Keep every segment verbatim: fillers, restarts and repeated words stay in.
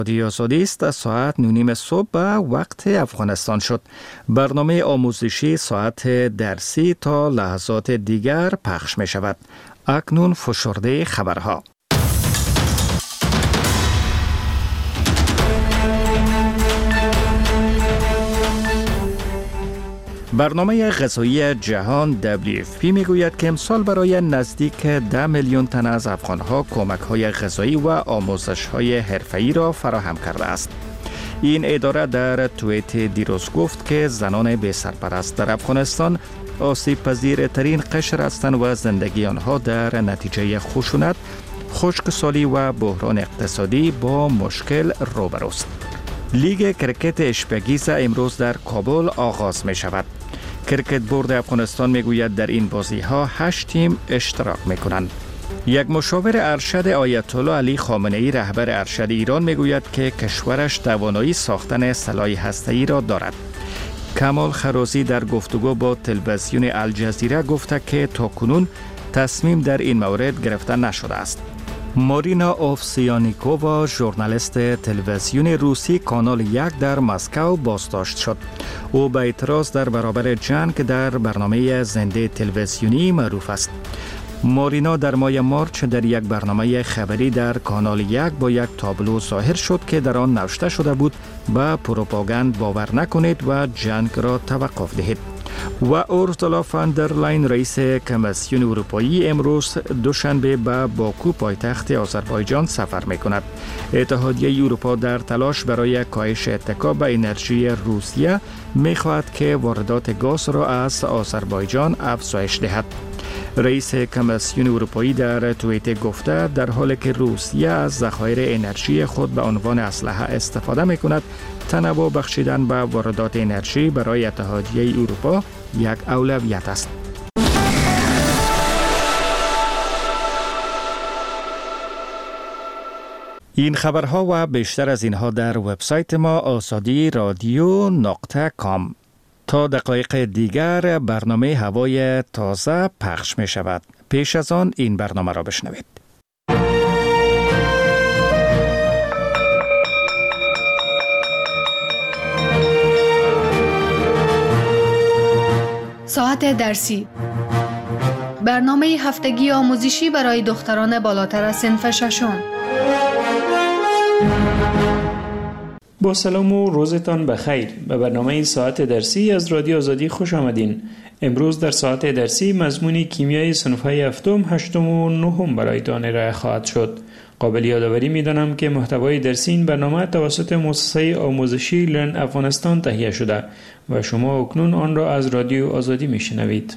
رادیو آزادی است. ساعت نونیم صبح به وقت افغانستان شد. برنامه آموزشی ساعت درسی تا لحظات دیگر پخش می شود. اکنون فشرده خبرها. برنامه غذایی جهان دبلیو اف پی میگوید که امسال برای نزدیک ده میلیون تن از افغانها کمک‌های غذایی و آموزش‌های حرفه‌ای را فراهم کرده است. این اداره در توییت دیروز گفت که زنان بی سرپرست در افغانستان آسیب پذیرترین قشر هستند و زندگی آنها در نتیجه خشونت، خشکسالی و بحران اقتصادی با مشکل روبروست. لیگ کرکت اشپگیزه امروز در کابل آغاز می شود. کرکت بورد افغانستان می گوید در این بازی ها هشت تیم اشتراک می کنند. یک مشاور ارشد آیت الله علی خامنه ای رهبر ارشد ایران می گوید که کشورش توانایی ساختن سلاح هسته‌ای را دارد. کمال خرازی در گفتگو با تلویزیون الجزیره گفته که تاکنون تصمیم در این مورد گرفته نشده است. مارینا اوفسیانیکووا ژورنالیست تلویزیون روسی کانال یک در مسکو بازداشت شد. او به اعتراض در برابر جنگ در برنامه زنده تلویزیونی معروف است. مارینا در ماه مارچ در یک برنامه خبری در کانال یک با یک تابلو ظاهر شد که در آن نوشته شده بود به پروپاگاند باور نکنید و جنگ را توقف دهید. و اورسولا فان در لاین رئیس کمیسیون اروپایی امروز دوشنبه به باکو پایتخت آذربایجان سفر می‌کند. اتحادیه اروپا در تلاش برای کاهش اتکا به انرژی روسیه می‌خواهد که واردات گاز را از آذربایجان افزایش دهد. رئیس کمیسیون اروپایی در توییت گفته در حالی که روسیه از ذخایر انرژی خود به عنوان اسلحه استفاده می‌کند، تنوع بخشیدن به واردات انرژی برای اتحادیه اروپا یک اولویت است. این خبرها و بیشتر از اینها در وبسایت ما آزادی رادیو نقطه کام. تا دقایق دیگر برنامه هوای تازه پخش می شود. پیش از آن این برنامه را بشنوید. ساعت درسی، برنامه هفتگی آموزشی برای دختران بالاتر از صنف ششم. با سلام و روزتان بخیر. به برنامه ساعت درسی از رادیو آزادی خوش آمدین. امروز در ساعت درسی مضمون کیمیای صنف‌های هفتم، هشتم و نهم برایتان ارائه خواهد شد. قابل یادآوری می‌دانم که محتوای درسی این برنامه توسط مؤسسه آموزشی لرن افغانستان تهیه شده و شما اکنون آن را از رادیو آزادی می‌شنوید.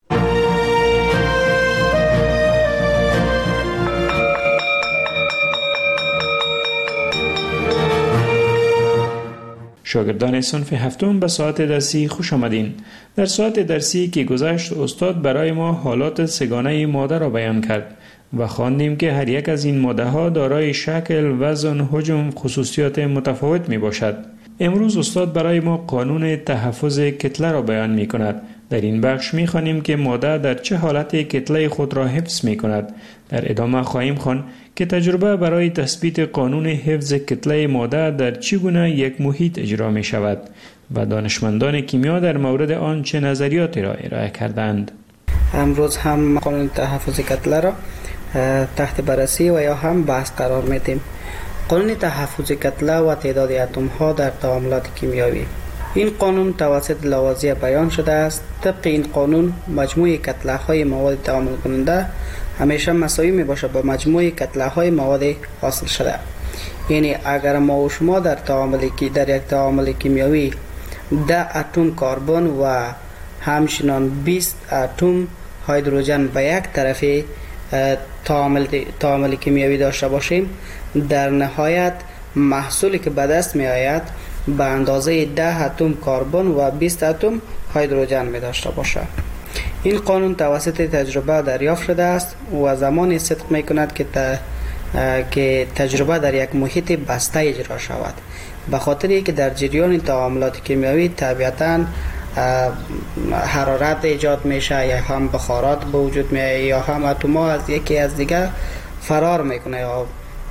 شاگردان صنف هفتم به ساعت درسی خوش آمدین. در ساعت درسی که گذشت استاد برای ما حالات سگانه ماده را بیان کرد و خواندیم که هر یک از این ماده ها دارای شکل، وزن، حجم، خصوصیات متفاوت می باشد. امروز استاد برای ما قانون تحفظ کتله را بیان می کند. در این بخش می خوانیم که ماده در چه حالت کتله خود را حفظ می کند. در ادامه خواهیم خواند که تجربه برای تثبیت قانون حفظ کتله ماده در چگونه یک محیط اجرا می شود و دانشمندان کیمیا در مورد آن چه نظریاتی را ارائه کردند. امروز هم قانون تحفظ کتله را تحت بررسی و یا هم بحث قرار میدیم. قانون تحفظ کتله و تعداد اتم ها در تعاملات کیمیایی. این قانون توسط لاوازیه بیان شده است. طبق این قانون مجموع کتله های مواد تعامل کننده همیشه مساوی می باشد با مجموع کتله های مواد حاصل شده. یعنی اگر ما و شما در تعامل کی در یک تعامل کیمیایی ده اتم کربن و همچنین بیست اتم هیدروژن به یک طرف تعامل تعامل کیمیایی داشته باشیم، در نهایت محصولی که به دست می آید به اندازه ده اتم کربن و بیست اتم هیدروژن می داشته باشد. این قانون توسط تجربه دریافت شده است و زمانی صدق می کند که ت... که تجربه در یک محیط بسته اجرا شود، به خاطر اینکه در جریان تعاملات کیمیایی طبیعتاً حرارت ایجاد میشه یا هم بخارات به وجود میاد یا هم اتم‌ها از یکی از دیگر فرار میکنه یا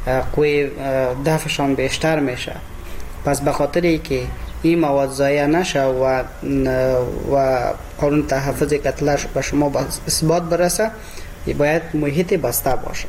قوه دفعشان بیشتر میشه. پس به خاطر که این مواد ضایع نشه و و قانون تحفظ کتله به شما اثبات برسه، باید محیط بسته باشه.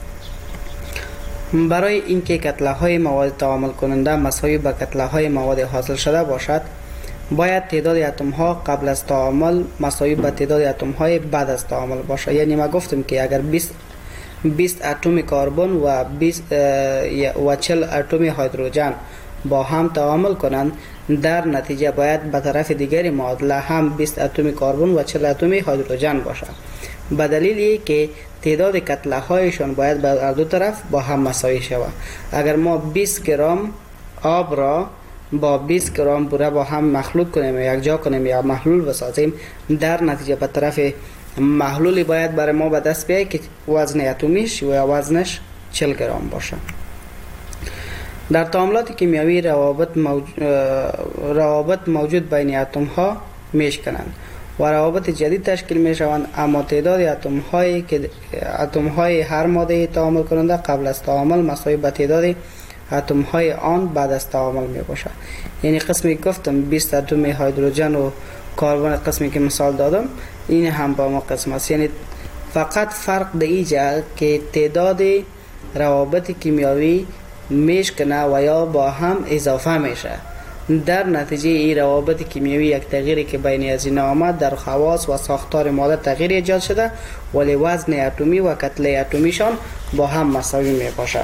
برای اینکه کتله های مواد تعامل کننده مساوی به کتله های مواد حاصل شده باشد، باید تعداد اتم ها قبل از تعامل مساوی به تعداد اتم های بعد از تعامل باشه. یعنی ما گفتم که اگر بیست بیست اتم کربن و بیست و چهل اتم هیدروژن با هم تعامل کنند، در نتیجه باید به طرف دیگری معادله هم بیست اتم کربن و چهل اتم هیدروژن باشد. به دلیلی که تعداد کتله هایشان باید به هر دو طرف با هم مساوی شود. اگر ما بیست گرم آب را با بیست گرم بوره با هم مخلوط کنیم یا یک جا کنیم یا محلول بسازیم، در نتیجه به طرف محلولی باید برای ما به دست بیاید که وزن اتمیش و وزنش چهل گرم باشه. در تعاملات کیمیایی روابط موجود, روابط موجود بین اتم ها میشکنند و روابط جدید تشکیل می شوند، اما تعداد اتم هایی که اتم های هر ماده تعامل کننده قبل از تعامل مساوی به تعداد اتم های آن بعد از تعامل می باشد. یعنی قسمی گفتم بیست اتم هیدروژن و کربن، قسمی که مثال دادم این هم با ما قسم است. یعنی فقط فرق در اینجا که تعداد روابط کیمیایی میشکنه و یا با هم اضافه میشه. در نتیجه این روابط کیمیایی یک تغییری که بین از این آمد در خواص و ساختار ماده تغییر ایجاد شده، ولی وزن اتمی و کتله اتمیشان با هم مساوی می باشه.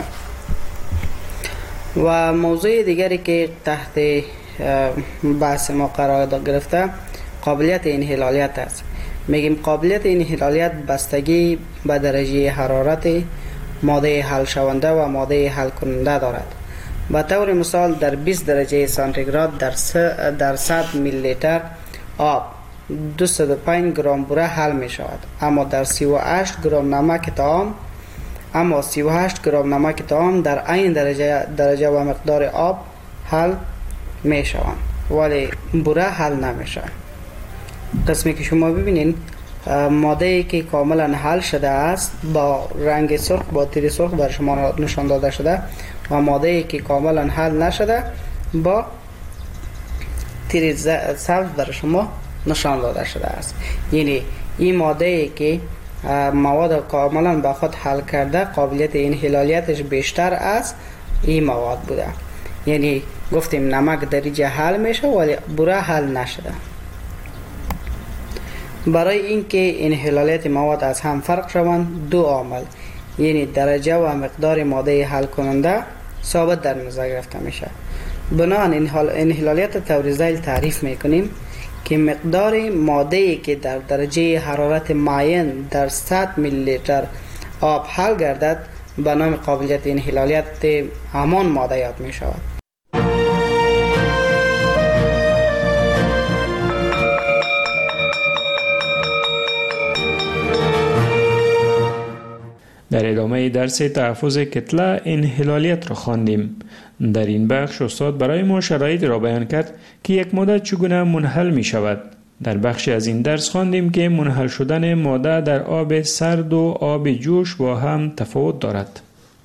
و موضوع دیگری که تحت بحث ما قرار گرفته قابلیت انحلالیت است. میگیم قابلیت انحلالیت بستگی به درجه حرارت ماده حل شونده و ماده حل کننده دارد. به طور مثال در بیست درجه سانتیگراد در در صد میلی لیتر آب دویست و پنج گرم بوره حل می شود، اما در سی و هشت گرم نمک طعام اما سی و هشت گرم نمک طعام در این درجه درجه و مقدار آب حل می شوند، ولی بوره حل نمی شود. قسمی که شما ببینید ماده ای که کاملا حل شده است با رنگ سرخ با تیر سرخ بر شما نشان داده شده و ماده ای که کاملا حل نشده با تیر سبز بر شما نشان داده شده است. یعنی این ماده ای که مواد کاملا با خود حل کرده قابلیت انحلالیتش بیشتر از این مواد بوده. یعنی گفتیم نمک درجه حل میشه ولی بوره حل نشده. برای اینکه انحلالیت مواد از هم فرق شوند دو عامل یعنی درجه و مقدار ماده حل کننده ثابت در نظر گرفته میشه. بنابراین انحلالیت طور ذیل تعریف میکنیم که مقدار ماده‌ای که در درجه حرارت معین در صد میلی لیتر آب حل گردد به نام قابلیت انحلالیت همان ماده یاد می شود. در ادامه درس تحفظ کتله انحلالیت را خواندیم. در این بخش استاد برای ما شرایط را بیان کرد که یک ماده چگونه منحل می شود. در بخشی از این درس خواندیم که منحل شدن ماده در آب سرد و آب جوش با هم تفاوت دارد.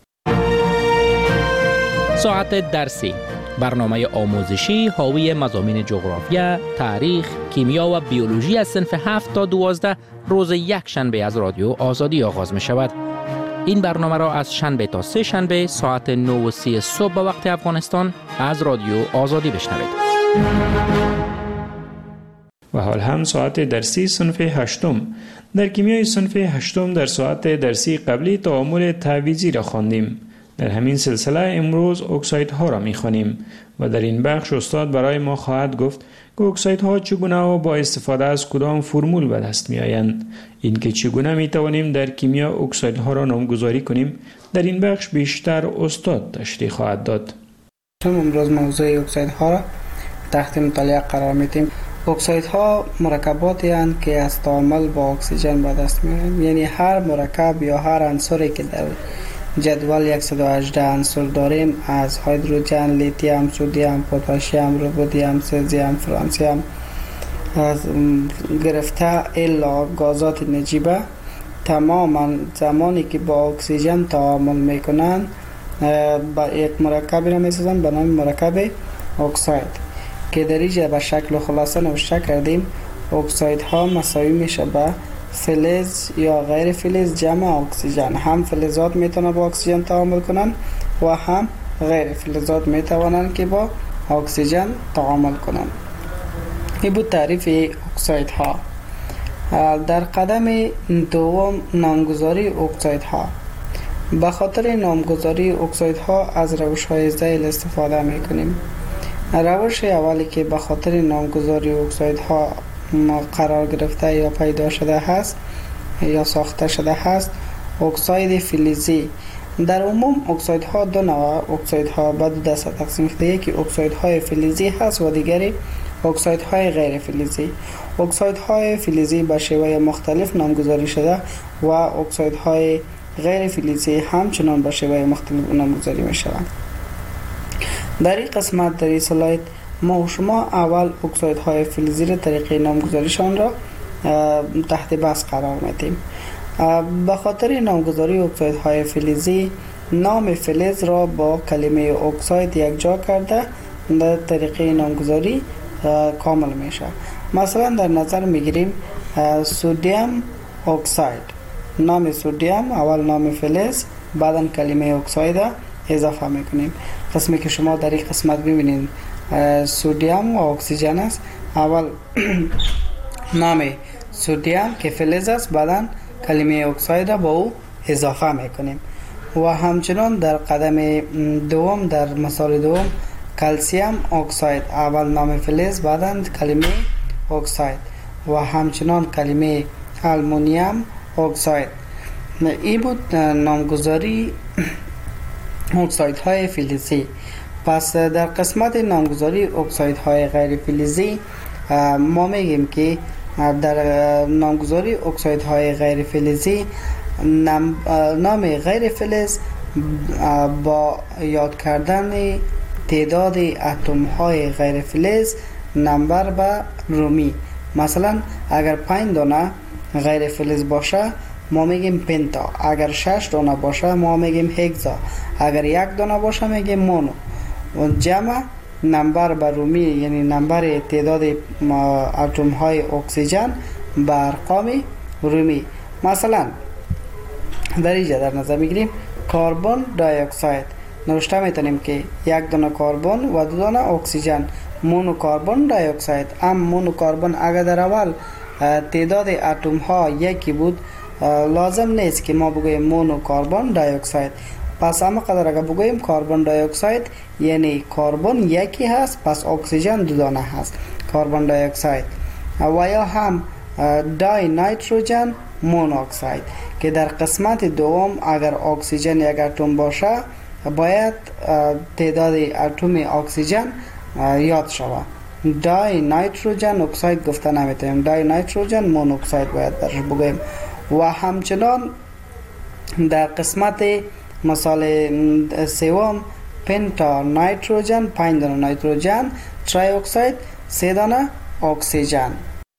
ساعت درسی، برنامه آموزشی حاوی مضامین جغرافیا، تاریخ، کیمیا و بیولوژی از صنف هفت تا دوازده روز یک شنبه از رادیو آزادی آغاز می شود. این برنامه را از شنبه تا سه شنبه ساعت نه و سی صبح به وقت افغانستان از رادیو آزادی بشنوید. و حال هم ساعت درسی صنف هشتم. در کیمیای صنف هشتم در ساعت درسی قبلی تعامل تعویضی را خواندیم. در همین سلسله امروز اکسایدها را می‌خوانیم و در این بخش استاد برای ما خواهد گفت که اکسایدها چگونه و با استفاده از کدام فرمول به دست می‌آیند. اینکه چگونه می‌توانیم در کیمیا اکسایدها را نامگذاری کنیم در این بخش بیشتر استاد تشریح خواهد داد. امروز موضوع اکسایدها را تحت مطالعه قرار می‌دیم. اکسایدها مرکباتی هستند که از تعامل با اکسیژن به دست می‌آیند. یعنی هر مرکب یا هر عنصری که در جدول صد و هجده عنصر داریم از هیدروژن، لیتیوم، سدیم، پتاسیم، رودیم، سزیم، فرانسیم از گرفته الا گازات نجیبه تماما زمانی که با اکسیژن تعامل میکنند با یک مرکبی را میسازند به نام مرکب اکساید که در اینجا به شکل خلاصه نوشته کردیم. اکساید ها مساوی میشه به فلز یا غیر فلز جمع اکسیژن. هم فلزات میتونن با اکسیژن تعامل کنن و هم غیر فلزات میتوانند که با اکسیژن تعامل کنند. این بود تعریف اکساید ها. در قدم دوم نامگذاری اکساید ها. به خاطر نامگذاری اکساید ها از روش های ذیل استفاده میکنیم. روش اولی که به خاطر نامگذاری اکساید ها قرار گرفته یا پیدا شده هست یا ساخته شده هست اکساید فلزی. در عموم اکساید ها دو نوع اکساید ها به دو دسته تقسیم شده، یکی اکساید های فلزی هست و دیگری اکساید های غیر فلزی. اکساید های فلزی به شیوه مختلف نامگذاری شده و اکساید های غیر فلزی همچنان به شیوه مختلف نامگذاری می شوند. در این قسمت در این سلاید ما و شما اول اکساید های فلزی را طریقه نامگذاریشان را تحت بحث قرار میدیم. به خاطر نامگذاری اکساید های فلزی نام فلز را با کلمه اکساید یکجا کرده در طریقه نامگذاری کامل میشه. مثلا در نظر میگیریم سودیم اکساید. نام سودیم اول نام فلز بعدا کلمه اکساید اضافه میکنیم. قسمی که شما در این قسمت ببینید سودیم و اکسیژن است. اول نام سودیم که فلز است بعدا کلمه اکساید با او اضافه میکنیم. و همچنان در قدم دوم در مثال دوم کلسیم اکساید اول نام فلز بعدا کلمه اکساید و همچنان کلمه آلومینیم اکساید. این بود نامگذاری اکساید های فلزی. پس در قسمت نامگذاری اکساید های غیر فلزی ما میگیم که در نامگذاری اکساید های غیر فلزی نام غیر فلز با یاد کردن تعداد اتم های غیر فلز نمبر به رومی. مثلا اگر پنج دانه غیر فلز باشه ما میگیم پنتا، اگر شش دانه باشه ما میگیم هگزا، اگر یک دانه باشه میگیم مونو. و جمع نمبر به رومی یعنی نمبر تعداد اتم های اکسیژن به ارقام رومی. مثلا در اینجا در نظر میگیریم کربن دی اکساید نوشته میتونیم که یک دانه کربن و دو دانه اکسیژن مونو کربن دی اکساید. ام مونو کربن اگر در اول تعداد اتم ها یکی بود لازم نیست که ما بگوییم مونو کربن دی اکساید. پس اما قدر اگر بگوییم کربن دی اکساید یعنی کربن یکی هست پس اکسیژن دو دانه هست کربن دی اکساید. و یا هم دای نیتروژن مونوکساید که در قسمت دوم اگر اکسیژن یک اتم باشه باید تعداد اتم اکسیژن یاد شود. دای نیتروژن اکساید گفته نمیتونیم، دای نیتروژن مونوکساید باید درش بگوییم. و همچنان در قسمت مثال سوم پنتا نیتروژن پنج دانه نیتروژن، تری اکساید سه دانه اکسیژن.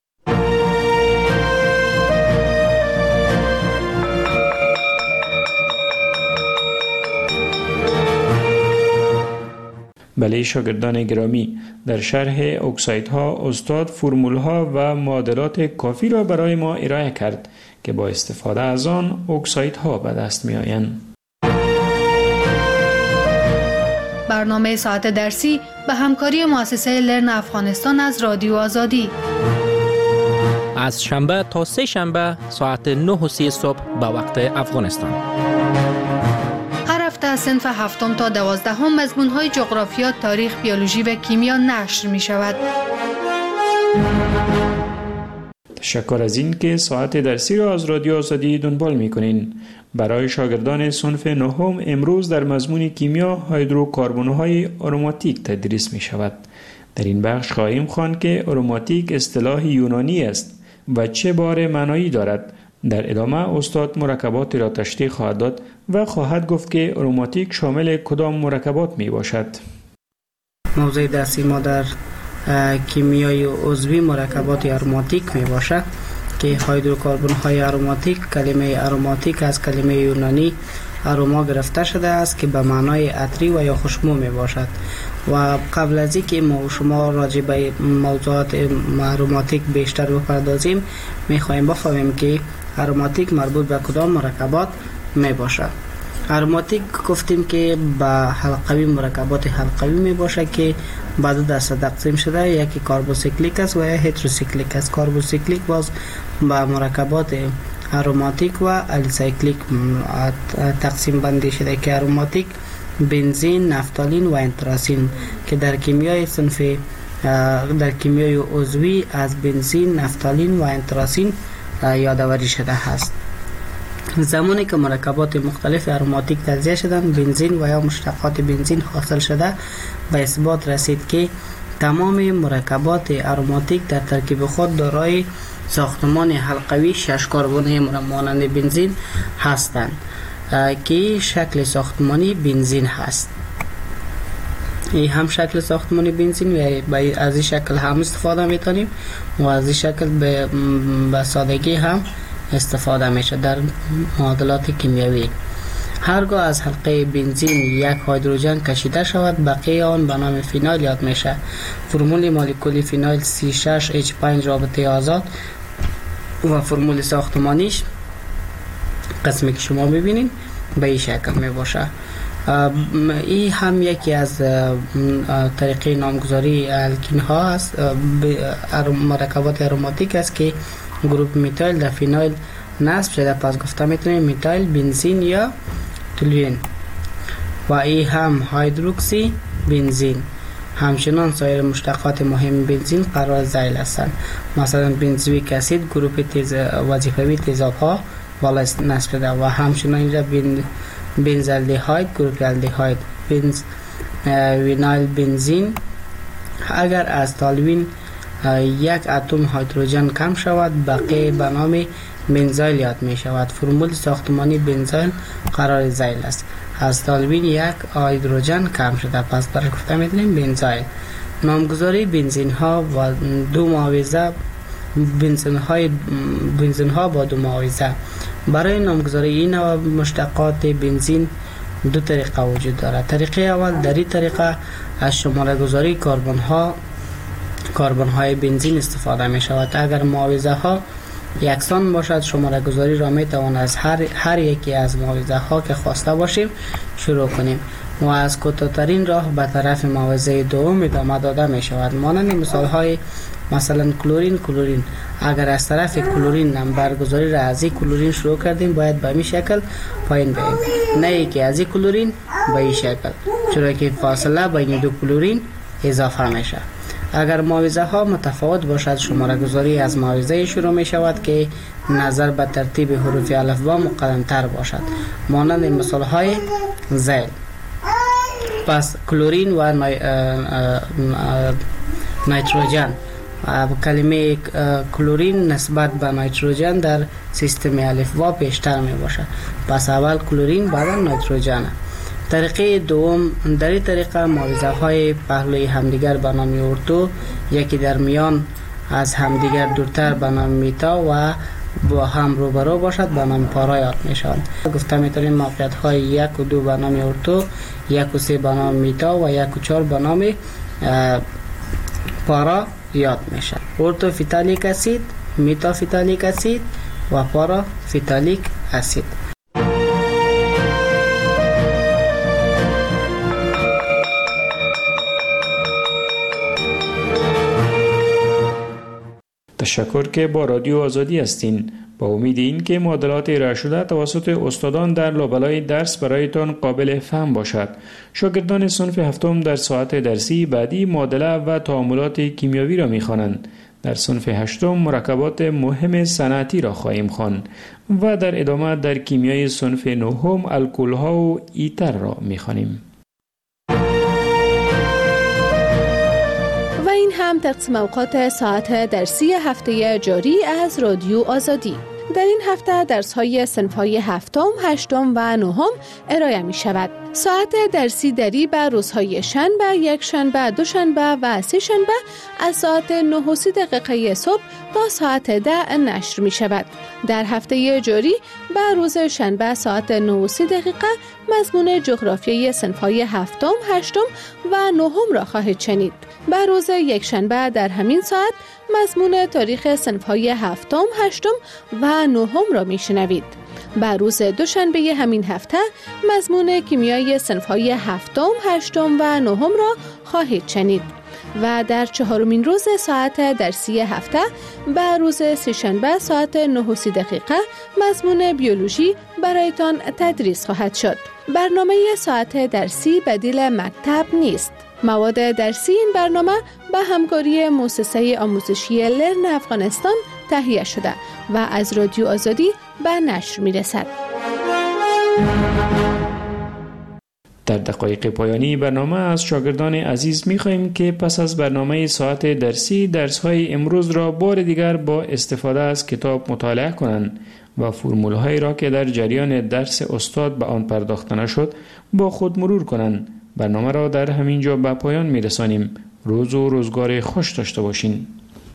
بله شاگردان گرامی، در شرح اکسایدها استاد فرمولها و معادلات کافی را برای ما ارائه کرد که با استفاده از آن اکسایدها به دست می آیند. برنامه ساعت درسی به همکاری مؤسسه لرن افغانستان از رادیو آزادی از شنبه تا سه شنبه ساعت نه و سی صبح به وقت افغانستان. هر هفته از صنف هفتم تا دوازدهم مضمون‌های جغرافیا، تاریخ، بیولوژی و کیمیا نشر می شود. تشکر از این که ساعت درسی را از رادیو آزادی دنبال می کنین. برای شاگردان صنف نهم امروز در مضمون کیمیا هیدروکاربن‌های آروماتیک تدریس می شود. در این بخش خواهیم خواند که آروماتیک اصطلاح یونانی است و چه باره معنایی دارد. در ادامه استاد مرکبات را تشریح خواهد داد و خواهد گفت که آروماتیک شامل کدام مرکبات می باشد. موضوع درسی ما در کیمیای عضوی مرکبات آروماتیک می باشد که هیدروکاربن های آروماتیک، کلمه آروماتیک از کلمه یونانی اروما گرفته شده است که به معنای عطری و یا خوشبو می باشد. و قبل از اینکه ما و شما راجع به موضوعات اروماتیک بیشتر بپردازیم، می خواهیم بفهمیم که اروماتیک مربوط به کدام مرکبات می باشد. اروماتیک گفتیم که به حلقوی مرکبات حلقوی می باشه که به دو دسته تقسیم شده، یکی کاربوسیکلیک است و یا هتروسیکلیک است. کاربوسیکلیک باز به مرکبات اروماتیک و الیسایکلیک تقسیم بندی شده که اروماتیک بنزین، نفتالین و انتراسین که در کیمیای صنف در کیمیای عضوی از بنزین، نفتالین و انتراسین یادآوری شده است. زمانی که مرکبات مختلف اروماتیک تجزیه شدند، بنزین و یا مشتقات بنزین حاصل شده، به اثبات رسید که تمام مرکبات اروماتیک در ترکیب خود دارای ساختمان حلقوی شش کربنی مانند بنزین هستند که شکل ساختمانی بنزین هست. این هم شکل ساختمانی بنزین و از این شکل هم استفاده میتونیم و از این شکل به, به سادگی هم استفاده میشه در معادلات کیمیایی. هرگاه از حلقه بنزین یک هیدروژن کشیده شود، بقیه آن به نام فینال یاد میشه. فرمول مولکولی فینال سی شش اچ پنج رابطه آزاد و فرمول ساختمانیش قسمی که شما میبینین به این شکل میباشه. این هم یکی از طریقه نامگذاری الکین ها است، مرکبات اروماتیک است که گروپ میتایل در فینایل نصب شده، پس گفته میتونیم میتایل بنزین یا تولوین. و این هم هیدروکسی بنزین. همچنان سایر مشتقات مهم بنزین قرار ذیل هستند، مثلا بنزویک اسید گروپ تیز وظیفوی تیزاب ها بالا نصب شده و همچنان اینجا بن بنزالدهاید گروپ الدهاید. بنز وینایل بنزین. اگر از تالوین یک اتم هیدروژن کم شود، بقیه به نام بنزایل یاد می شود. فرمول ساختمانی بنزایل قرار ذیل است. از تالوین یک هیدروژن کم شده، پس برای گفته می دونیم بنزایل. نامگذاری بنزین ها و دو معاوضه بنزین های بنزین ها با دو معاوضه. برای نامگذاری این نوع مشتقات بنزین دو طریقه وجود دارد. طریقه اول، در این طریقه از شماره گذاری کربن ها کربن های بنزین استفاده می شود. اگر معاوضه ها یکسان باشد، شماره گذاری را می توان از هر هر یکی از معاوضه ها که خواسته باشیم شروع کنیم و از کوتاه‌ترین راه به طرف معاوضه دوم ادامه داده می شود. مانند مثال های مثلا کلورین کلورین. اگر از طرف کلورین نمبر گذاری را از این کلورین شروع کردیم، باید به این شکل پایین بریم، نه که از این کلورین به این شکل، چرا که فاصله بین دو کلورین اضافه میشه. اگر معاوضه ها متفاوت باشد، شماره گذاری از معاوضه شروع می شود که نظر به ترتیب حروف الفبا مقدم تر باشد، مانند مثال های ذیل. پس کلورین و نای... نیتروژن. کلمه کلورین نسبت به نیتروژن در سیستم الفبا پیشتر می باشد، پس اول کلورین بعد نیتروژن. طریقه دوم، در این طریقه معاوضه های پهلوی همدیگر به نام ارتو، یکی در میان از همدیگر دورتر به نام میتا و با هم روبرو باشد به نام پارا یاد می شود. گفته می تونیم موقعیت های یک و دو به نام ارتو، یک و سه به نام میتا و یک و چهار به نام پارا یاد می شود. ارتو فیتالیک اسید، میتا فیتالیک اسید و پارا فیتالیک اسید. تشکر که با رادیو آزادی هستین. با امید این که معادلات ارائه شده توسط استادان در لابلای درس برایتان قابل فهم باشد. شاگردان صنف هفتم در ساعت درسی بعدی معادله و تعاملات کیمیاوی را می‌خوانند. در صنف هشتم مرکبات مهم صنعتی را خواهیم خواند و در ادامه در کیمیای صنف نهم الکل‌ها و ایتر را می‌خوانیم. و این هم تقسیم اوقات ساعت درسی هفته جاری از رادیو آزادی. در این هفته درس‌های صنف‌های هفتم، هشتم و نهم ارائه می شود. ساعت درسی دری به روزهای شنبه، یک شنبه، دو شنبه و سه شنبه از ساعت نه و سی دقیقه صبح تا ساعت ده نشر می شود. در هفته جاری به روز شنبه ساعت نه و سی دقیقه مضمون جغرافیای صنف‌های هفتم، هشتم و نهم را خواهید شنید. به روز یک شنبه در همین ساعت مضمون تاریخ صنف‌های هفتم، هشتم و نهم را میشنوید. به روز دوشنبه همین هفته مضمون کیمیای صنف‌های هفتم، هشتم و نهم را خواهید شنید. و در چهارمین روز ساعت درسی هفته به روز سه‌شنبه ساعت نه و سی دقیقه مضمون بیولوژی برایتان تدریس خواهد شد. برنامه ساعت درسی بدیل مکتب نیست. مواد درسی این برنامه به همکاری مؤسسه آموزشی لرن افغانستان تهیه شده و از رادیو آزادی به نشر می رسد. در دقایق پایانی برنامه از شاگردان عزیز می خواهیم که پس از برنامه ساعت درسی درس‌های امروز را بار دیگر با استفاده از کتاب مطالعه کنند و فرمول‌هایی را که در جریان درس استاد به آن پرداخته نشد با خود مرور کنند. برنامه را در همین جا به پایان می رسانیم. روز و روزگار خوش داشته باشین.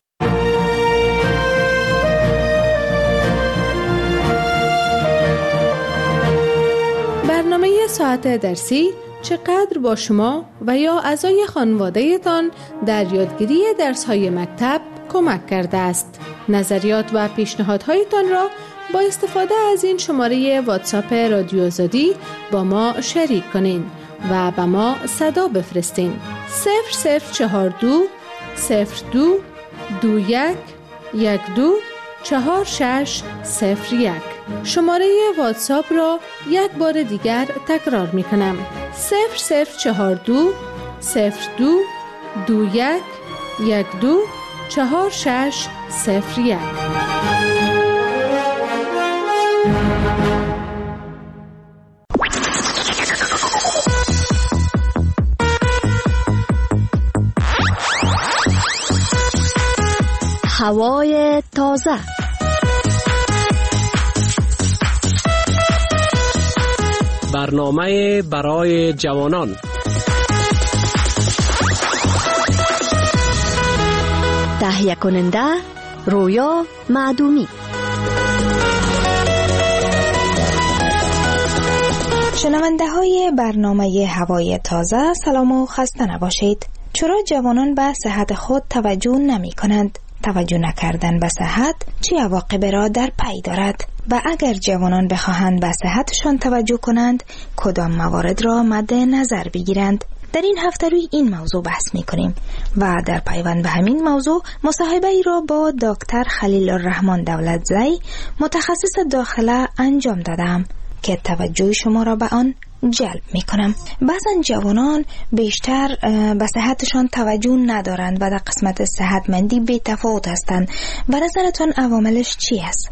برنامه ساعت درسی چقدر با شما و یا اعضای خانواده تان در یادگیری درس‌های مکتب کمک کرده است. نظریات و پیشنهادهایتان را با استفاده از این شماره واتساپ رادیو آزادی با ما شریک کنین و به ما صدا بفرستین. صفر صفر چهار دو صفر دو دو یک یک دو چهار شش صفر یک. شماره واتساپ را یک بار دیگر تکرار می کنم. صفر صفر چهار دو صفر دو دو یک یک دو چهار شش صفر یک. هوای تازه. برنامه برای جوانان. تهیه کننده رویا معدومی. شنونده های برنامه هوای تازه، سلام و خسته نباشید. چرا جوانان به صحت خود توجه نمی کنند؟ توجه نکردن به صحت چه عواقب را در پی دارد؟ و اگر جوانان بخواهند به صحتشان توجه کنند کدام موارد را مد نظر بگیرند؟ در این هفته روی این موضوع بحث می کنیم و در پیوند به همین موضوع مصاحبه ای را با دکتر خلیل الرحمن دولتزی متخصص داخله انجام دادم که توجه شما را به آن جلب می کنم. بعضا جوانان بیشتر به صحتشان توجه ندارند و در قسمت صحتمندی بی تفاوت هستند. به نظرتان عواملش چی است؟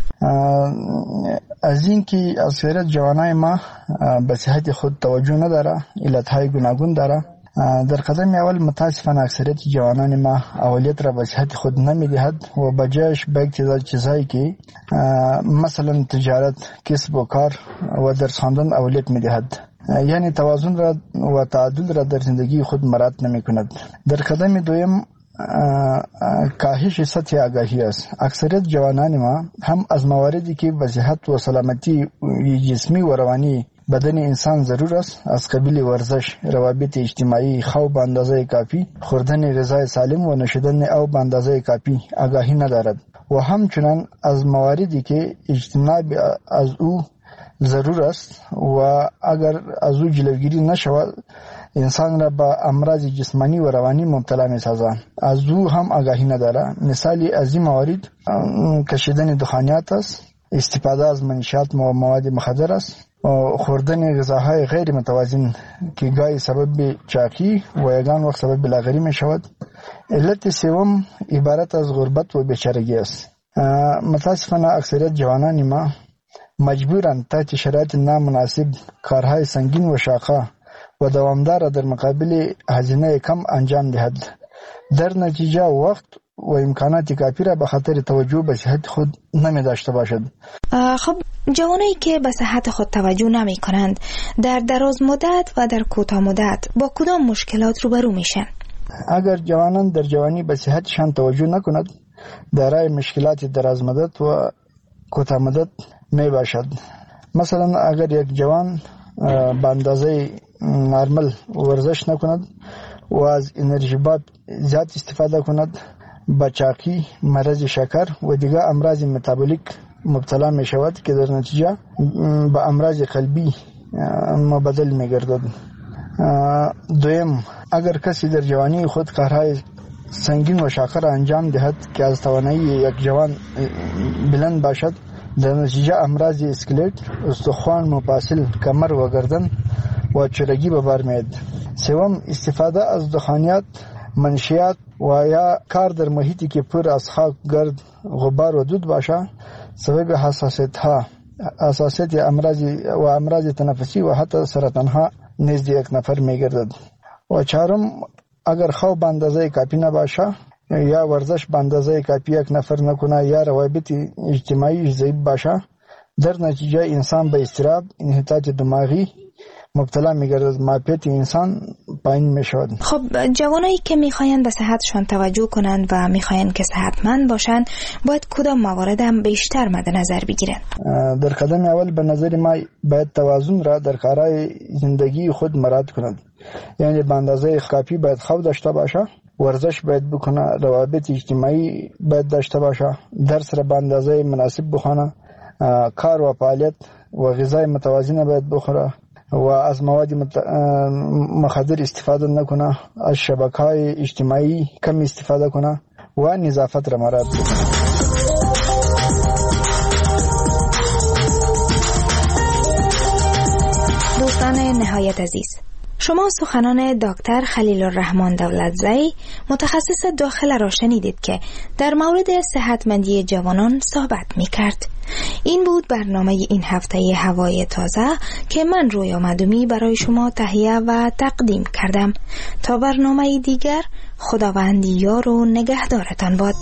از این که اکثریت جوانای ما به صحت خود توجه نداره، علتهای گوناگون داره. در قدم اول متاسفانه اکثریت جوانان ما اولیت را به صحت خود نمیدهد و بجایش به اقتضای چیزهایی که مثلا تجارت، کسب و کار و درس خواندن اولیت میدهد، یعنی توازن را و تعادل را در زندگی خود مراعات نمی کند. در قدم دوم کاهش سطح آگاهی است. اکثریت جوانان ما هم از مواردی که به صحت و سلامتی جسمی و روانی بدن انسان ضرور است از قبیل ورزش، روابط اجتماعی، خواب به اندازه کافی، خوردن غذای سالم و نوشیدن آب به اندازه کافی آگاهی ندارد و همچنان از مواردی که اجتناب از او ضرور است و اگر از او جلوگیری نشود انسان را با امراض جسمانی و روانی مبتلا می سازد. از او هم آگاهی ندارد. مثالی از این موارد کشیدن دخانیات است، استفاده از منشیات و مواد مخدر است، خوردن غذاهای غیر متوازن که گاهی سبب چاقی و یگان وقت سبب لاغری می شود. علت سوم عبارت از غربت و بیچارگی است. متاسفانه اکثریت جوانان ما مجبورند تحت شرایط نامناسب کارهای سنگین و شاقه و دوامدار در مقابل هزینه کم انجام دهد. در نتیجه وقت و امکانات کافی را به خاطر توجه به صحت خود نمی داشته باشد. خب جوانایی که به صحت خود توجه نمی کنند در دراز مدت و در کوتاه مدت با کدام مشکلات روبرو میشن؟ اگر جوانان در جوانی به صحتشان توجه نکند دارای مشکلات دراز مدت و کوتاه مدت می باشد. مثلا اگر یک جوان به اندازه نرمال ورزش نکند و از انرژی باب زیاد استفاده کند با چاقی، مرض شکر و دیگر امراض متابولیک مبتلا می شود که در نتیجه به امراض قلبی مبدل می گردد. دویم، اگر کسی در جوانی خود کارهای سنگین و شاقه را انجام دهد که از توانایی یک جوان بلند باشد در نتیجه امراض اسکلت، استخوان، مفاصل، کمر و گردن و چرگی به بار میاد. سوم، استفاده از دخانیات، منشیات و یا کار در محیطی که پر از خاک، گرد، غبار و دود باشه سبب حساسیت ها حساسیت امراض و امراض تنفسی و حتی سرطان ها نزد یک نفر میگردد. و چهارم، اگر خواب به اندازه کافی نباشه یا ورزش به اندازه کافی یک نفر نکنه یا روابط اجتماعی ضعیف باشه در نتیجه انسان به اضطراب، انحطاط دماغی مبتلا میگردد، معافیت انسان پایین میشود. خب جوانایی که میخواین به صحتشان توجه کنند و میخواین که صحتمند باشند باید کدام موارد هم بیشتر مد نظر بگیرند؟ در قدم اول به نظر ما باید توازن را در کارهای زندگی خود مراعات کنند. یعنی به اندازه کافی باید خواب داشته باشه، ورزش باید بکنه، روابط اجتماعی باید داشته باشه، درس را به اندازه مناسب بخونه، کار و فعالیت و غذای متوازن باید بخوره و از مواد مخدر استفاده نکنه، از شبکه‌های اجتماعی کم استفاده کنه و نظافت را مراعات کنه. دوستان نهایت عزیز، شما سخنان دکتر خلیل الرحمن دولتزئی متخصص داخله را شنیدید که در مورد صحتمندی جوانان صحبت می کرد. این بود برنامه این هفته هوای تازه که من رویا مدومی برای شما تهیه و تقدیم کردم. تا برنامه دیگر، خداوند یار و نگهدارتان باد.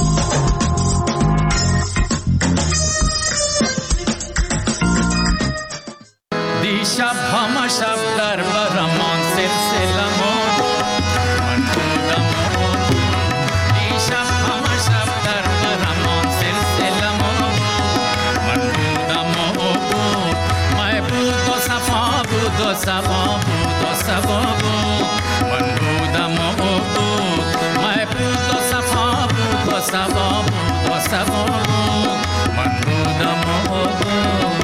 دیشب همه شب در برمان سلسله مون من بودم و دیشب همه شب در برمان سلسله مون من بودم و بود مای بود و صفا بود و صفا بود و صفا بود من بودم و بود مای بود و صفا بود و صفا بود و صفا بود من بودم و بود.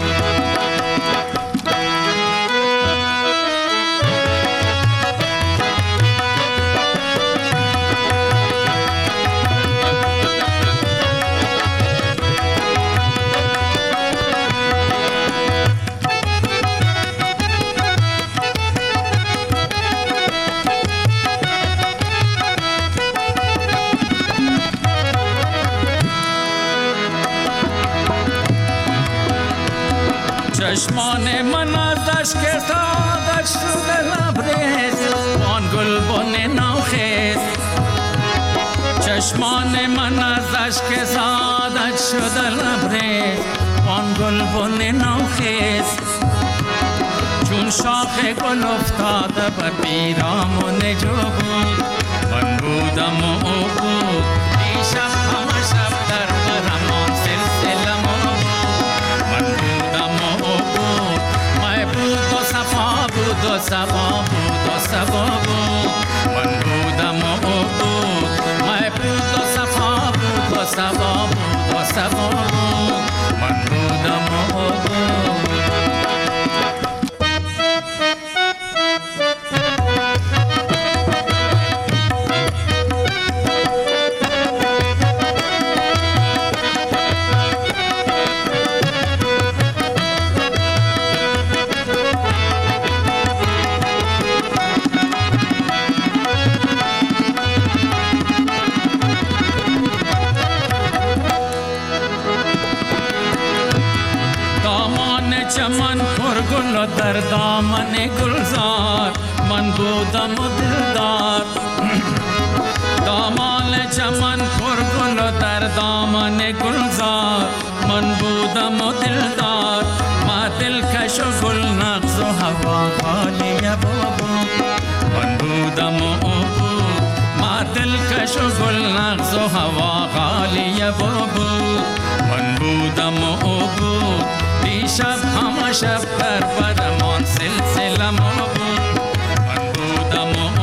چشمان من از اشک سعادت شده لبریز آن گلبن نوخیز چشمان من از اشک سعادت شده لبریز آن گلبن نوخیز چون شاخ گل افتاده به پیرامون جو بود من بودم و او بود دیشب همه شب در برمان سلسله مون من بودم و او بود مای بود و صفا بود و صفا بود و صفا بود من بودم و او بود مای بود و صفا بود و صفا بود و صفا بود من بودم و او بود. چمن پر گل و در دامن گلزار من بودم و دلدار دامان چمن پر دامن گلزار من بودم و دلدار ما دلکش و گل نغز و هوا خالی بابا من بودم و بود ما دلکش و گل نغز و هوا خالی بابا من بودم و بود دیشب همه شب پر